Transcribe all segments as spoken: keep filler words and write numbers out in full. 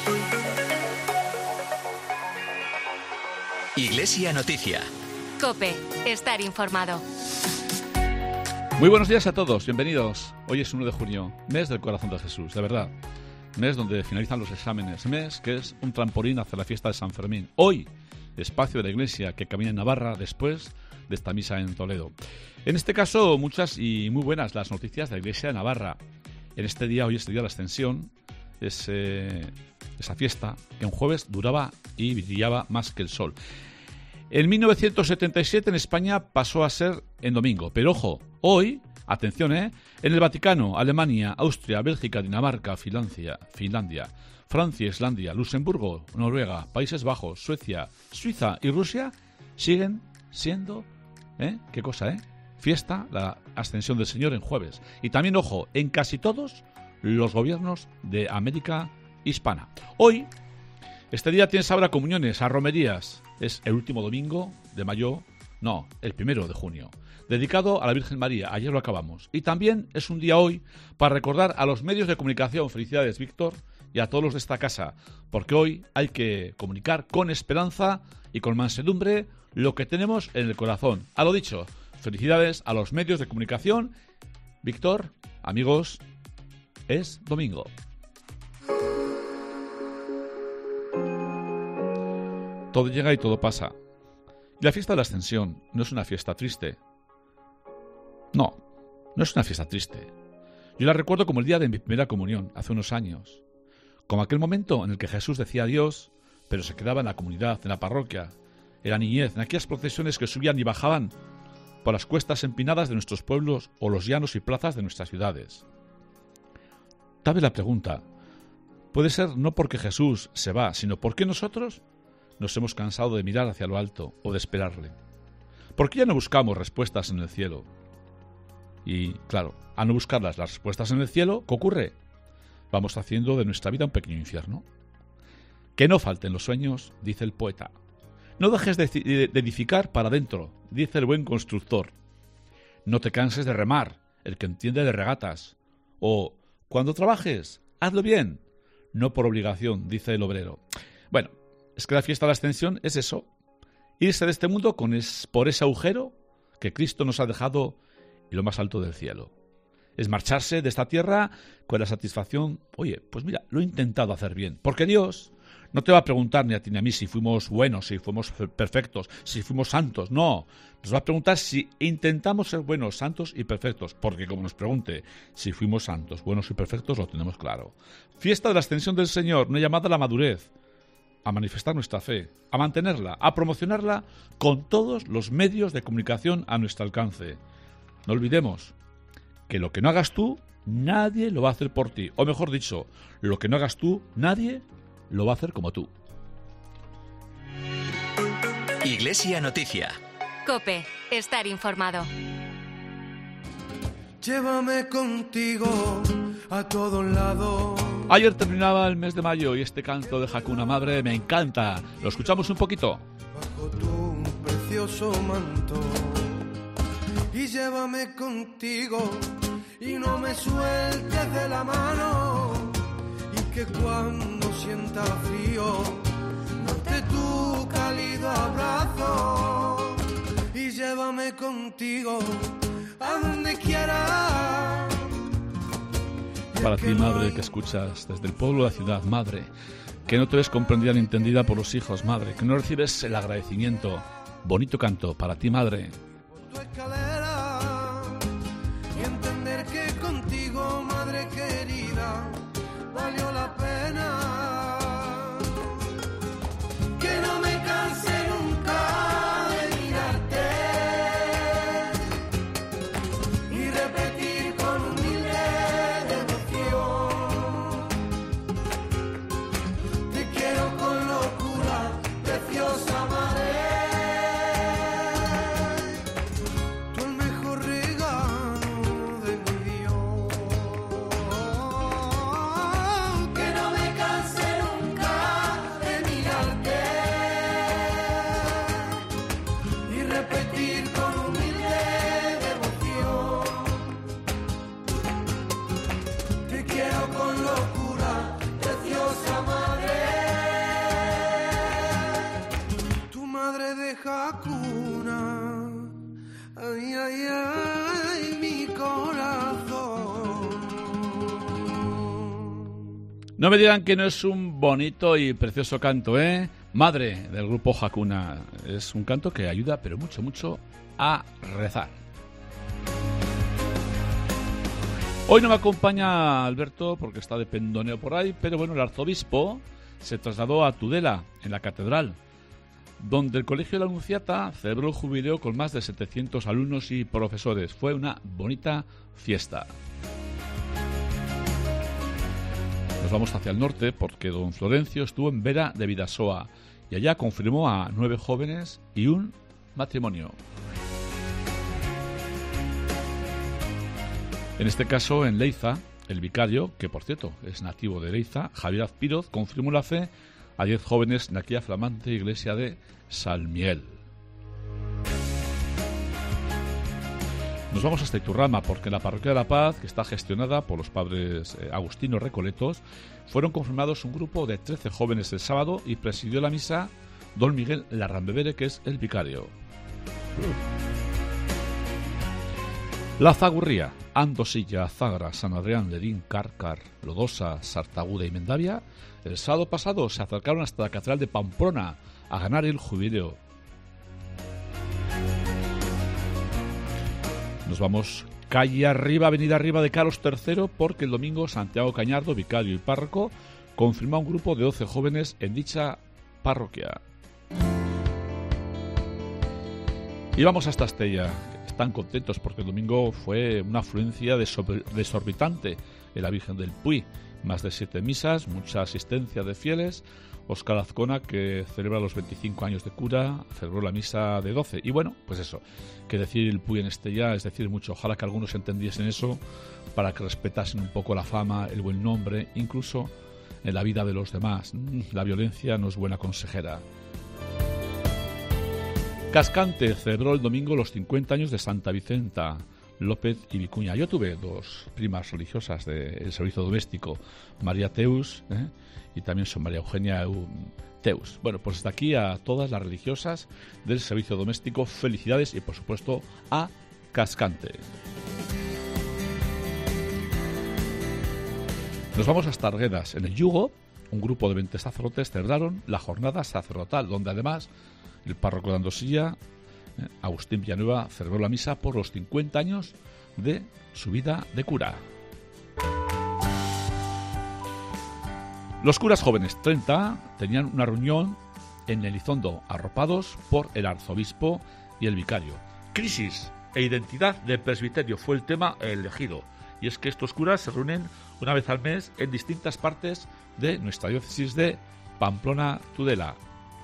Iglesia Noticia. COPE. Estar informado. Muy buenos días a todos, bienvenidos. Hoy es uno de junio, mes del corazón de Jesús, de verdad. Mes donde finalizan los exámenes, mes que es un trampolín hacia la fiesta de San Fermín. Hoy, espacio de la Iglesia que camina en Navarra después de esta misa en Toledo. En este caso, muchas y muy buenas las noticias de la Iglesia de Navarra. En este día, hoy este día de la Ascensión, es, eh, esa fiesta que un jueves duraba y brillaba más que el sol. En mil novecientos setenta y siete en España pasó a ser en domingo, pero ojo, hoy, atención, ¿eh? En el Vaticano, Alemania, Austria, Bélgica, Dinamarca, Finlandia, Finlandia, Francia, Islandia, Luxemburgo, Noruega, Países Bajos, Suecia, Suiza y Rusia siguen siendo, ¿eh? ¿Qué cosa, eh? Fiesta, la Ascensión del Señor en jueves. Y también, ojo, en casi todos los gobiernos de América Hispana. Hoy, este día tienes ahora comuniones, a romerías. Es el último domingo de mayo, no, el primero de junio, dedicado a la Virgen María. Ayer lo acabamos. Y también es un día hoy para recordar a los medios de comunicación, felicidades Víctor, y a todos los de esta casa, porque hoy hay que comunicar con esperanza y con mansedumbre lo que tenemos en el corazón. A lo dicho, felicidades a los medios de comunicación. Víctor, amigos, es domingo. Todo llega y todo pasa. Y la fiesta de la Ascensión no es una fiesta triste. No, no es una fiesta triste. Yo la recuerdo como el día de mi primera comunión, hace unos años. Como aquel momento en el que Jesús decía adiós, pero se quedaba en la comunidad, en la parroquia, en la niñez, en aquellas procesiones que subían y bajaban por las cuestas empinadas de nuestros pueblos o los llanos y plazas de nuestras ciudades. Tal vez la pregunta puede ser no porque Jesús se va, sino porque nosotros nos hemos cansado de mirar hacia lo alto o de esperarle. ¿Por qué ya no buscamos respuestas en el cielo? Y, claro, al no buscarlas las respuestas en el cielo, ¿qué ocurre? Vamos haciendo de nuestra vida un pequeño infierno. Que no falten los sueños, dice el poeta. No dejes de, de, de edificar para adentro, dice el buen constructor. No te canses de remar, el que entiende de regatas. O, cuando trabajes, hazlo bien, no por obligación, dice el obrero. Bueno, es que la fiesta de la Ascensión es eso, irse de este mundo con es, por ese agujero que Cristo nos ha dejado en lo más alto del cielo. Es marcharse de esta tierra con la satisfacción, oye, pues mira, lo he intentado hacer bien, porque Dios no te va a preguntar ni a ti ni a mí si fuimos buenos, si fuimos perfectos, si fuimos santos, no, nos va a preguntar si intentamos ser buenos, santos y perfectos, porque como nos pregunte si fuimos santos, buenos y perfectos, lo tenemos claro. Fiesta de la Ascensión del Señor, una llamada a la madurez, a manifestar nuestra fe, a mantenerla, a promocionarla con todos los medios de comunicación a nuestro alcance. No olvidemos que lo que no hagas tú, nadie lo va a hacer por ti. O mejor dicho, lo que no hagas tú, nadie lo va a hacer como tú. Iglesia Noticia. COPE. Estar informado. Llévame contigo a todos lados. Ayer terminaba el mes de mayo y este canto de Hakuna Madre me encanta. ¿Lo escuchamos un poquito? Bajo tu precioso manto. Y llévame contigo y no me sueltes de la mano. Y que cuando sienta frío note tu cálido abrazo. Y llévame contigo a donde quieras. Para ti, madre, que escuchas desde el pueblo de la ciudad, madre, que no te ves comprendida ni entendida por los hijos, madre, que no recibes el agradecimiento. Bonito canto para ti, madre. Tu escalera y entender que contigo, madre querida, valió la pena. Que no me canse nunca de mirarte y repetir con humilde devoción. Te quiero con locura, preciosa madre. No me digan que no es un bonito y precioso canto, ¿eh? Madre del grupo Hakuna. Es un canto que ayuda, pero mucho, mucho, a rezar. Hoy no me acompaña Alberto porque está de pendoneo por ahí, pero bueno, el arzobispo se trasladó a Tudela, en la catedral, donde el Colegio de la Anunciata celebró el jubileo con más de setecientos alumnos y profesores. Fue una bonita fiesta. Nos vamos hacia el norte porque don Florencio estuvo en Vera de Vidasoa y allá confirmó a nueve jóvenes y un matrimonio. En este caso, en Leiza, el vicario, que por cierto es nativo de Leiza, Javier Azpiroz, confirmó la fe a diez jóvenes en aquella flamante iglesia de Salmiel. Nos vamos hasta Iturrama porque en la parroquia de la Paz, que está gestionada por los padres eh, agustinos recoletos, fueron confirmados un grupo de trece jóvenes el sábado y presidió la misa don Miguel Larrambevere, que es el vicario. La Zagurría, Andosilla, Zagra, San Adrián, Ledín, Cárcar, Lodosa, Sartaguda y Mendavia, el sábado pasado se acercaron hasta la catedral de Pamplona a ganar el jubileo. Nos vamos calle arriba, avenida arriba de Carlos tercero, porque el domingo Santiago Cañardo, vicario y párroco, confirmó a un grupo de doce jóvenes en dicha parroquia. Y vamos hasta Estella. Están contentos porque el domingo fue una afluencia desorbitante en la Virgen del Puy. Más de siete misas, mucha asistencia de fieles. Óscar Azcona, que celebra los veinticinco años de cura, celebró la misa de doce. Y bueno, pues eso, que decir el Puy en Estella es decir mucho. Ojalá que algunos entendiesen eso para que respetasen un poco la fama, el buen nombre, incluso en la vida de los demás. La violencia no es buena consejera. Cascante celebró el domingo los cincuenta años de Santa Vicenta López y Vicuña. Yo tuve dos primas religiosas del servicio doméstico, María Teus ¿eh? y también son María Eugenia Teus. Bueno, pues desde aquí a todas las religiosas del servicio doméstico, felicidades y por supuesto a Cascante. Nos vamos hasta Arguedas. En el Yugo, un grupo de veinte sacerdotes celebraron la jornada sacerdotal, donde además el párroco de Andosilla, eh, Agustín Villanueva, celebró la misa por los cincuenta años de su vida de cura. Los curas jóvenes, treinta, tenían una reunión en Elizondo, arropados por el arzobispo y el vicario. Crisis e identidad del presbiterio fue el tema elegido. Y es que estos curas se reúnen una vez al mes en distintas partes de nuestra diócesis de Pamplona-Tudela.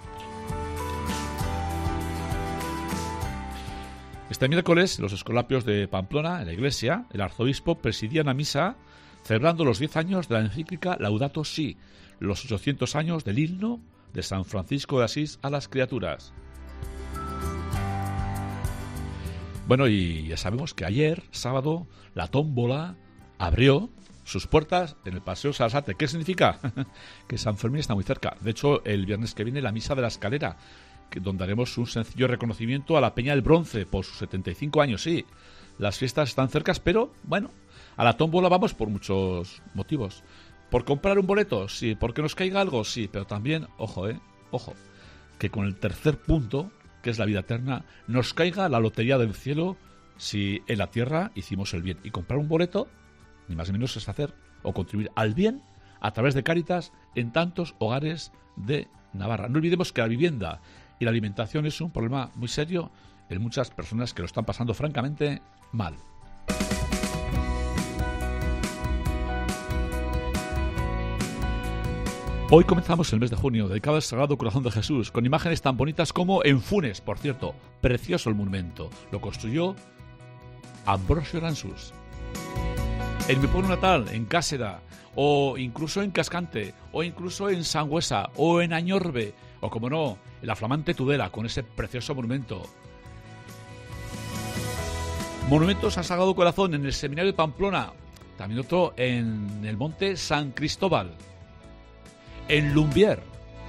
Este miércoles, en los Escolapios de Pamplona, en la iglesia, el arzobispo presidía una misa celebrando los diez años de la encíclica Laudato Si, los ochocientos años del himno de San Francisco de Asís a las criaturas. Bueno, y ya sabemos que ayer, sábado, la tómbola abrió sus puertas en el Paseo Sarasate. ¿Qué significa? Que San Fermín está muy cerca. De hecho, el viernes que viene la misa de la Escalera, que donde haremos un sencillo reconocimiento a la Peña del Bronce por sus setenta y cinco años. Sí, las fiestas están cercas, pero bueno, a la tómbola vamos por muchos motivos. ¿Por comprar un boleto? Sí. ¿Por que nos caiga algo? Sí, pero también, ojo, eh, ojo, que con el tercer punto, que es la vida eterna, nos caiga la lotería del cielo si en la tierra hicimos el bien. Y comprar un boleto, ni más ni menos, es hacer o contribuir al bien a través de Cáritas en tantos hogares de Navarra. No olvidemos que la vivienda y la alimentación es un problema muy serio en muchas personas que lo están pasando francamente mal. Hoy comenzamos el mes de junio, dedicado al Sagrado Corazón de Jesús, con imágenes tan bonitas como en Funes, por cierto. Precioso el monumento. Lo construyó Ambrosio Aransús. En mi pueblo natal, en Cáseda, o incluso en Cascante, o incluso en Sangüesa, o en Añorbe, o como no, en la flamante Tudela, con ese precioso monumento. Monumentos al Sagrado Corazón en el Seminario de Pamplona, también otro en el Monte San Cristóbal, en Lumbier,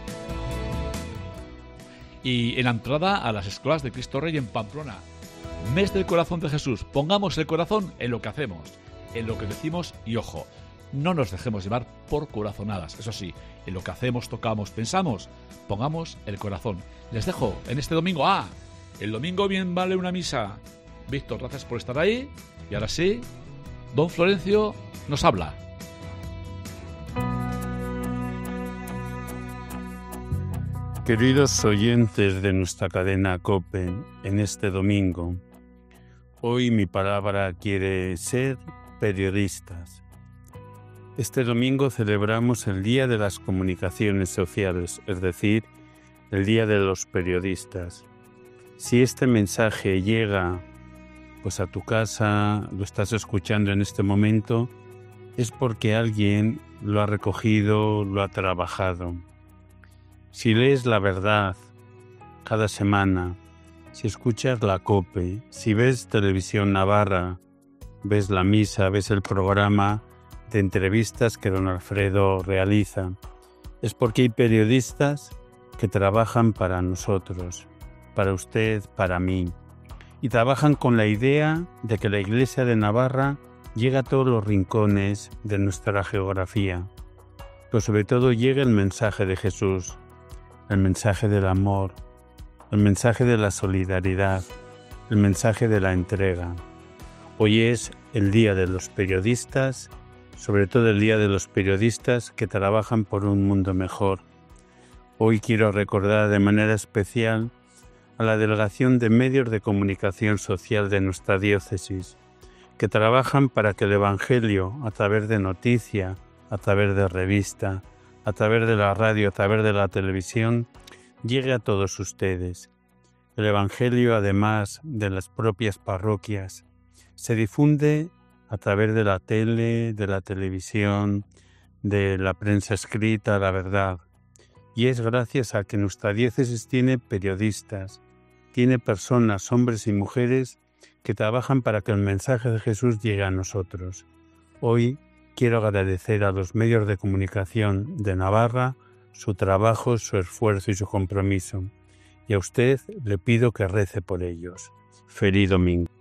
y en la entrada a las escuelas de Cristo Rey en Pamplona. Mes del Corazón de Jesús. Pongamos el corazón en lo que hacemos, en lo que decimos y, ojo, no nos dejemos llevar por corazonadas. Eso sí, en lo que hacemos, tocamos, pensamos, pongamos el corazón. Les dejo en este domingo. Ah, el domingo bien vale una misa. Víctor, gracias por estar ahí. Y ahora sí, don Florencio nos habla. Queridos oyentes de nuestra cadena COPE, en este domingo, hoy mi palabra quiere ser periodistas. Este domingo celebramos el Día de las Comunicaciones Sociales, es decir, el Día de los Periodistas. Si este mensaje llega pues a tu casa, lo estás escuchando en este momento, es porque alguien lo ha recogido, lo ha trabajado. Si lees La Verdad cada semana, si escuchas la COPE, si ves Televisión Navarra, ves la misa, ves el programa de entrevistas que don Alfredo realiza, es porque hay periodistas que trabajan para nosotros, para usted, para mí, y trabajan con la idea de que la Iglesia de Navarra llegue a todos los rincones de nuestra geografía, pero sobre todo llegue el mensaje de Jesús, el mensaje del amor, el mensaje de la solidaridad, el mensaje de la entrega. Hoy es el Día de los Periodistas, sobre todo el Día de los Periodistas que trabajan por un mundo mejor. Hoy quiero recordar de manera especial a la Delegación de Medios de Comunicación Social de nuestra diócesis, que trabajan para que el Evangelio, a través de noticia, a través de revista, a través de la radio, a través de la televisión, llegue a todos ustedes. El Evangelio, además de las propias parroquias, se difunde a través de la tele, de la televisión, de la prensa escrita, la verdad. Y es gracias a que nuestra diócesis tiene periodistas, tiene personas, hombres y mujeres, que trabajan para que el mensaje de Jesús llegue a nosotros. Hoy quiero agradecer a los medios de comunicación de Navarra su trabajo, su esfuerzo y su compromiso. Y a usted le pido que rece por ellos. Feliz domingo.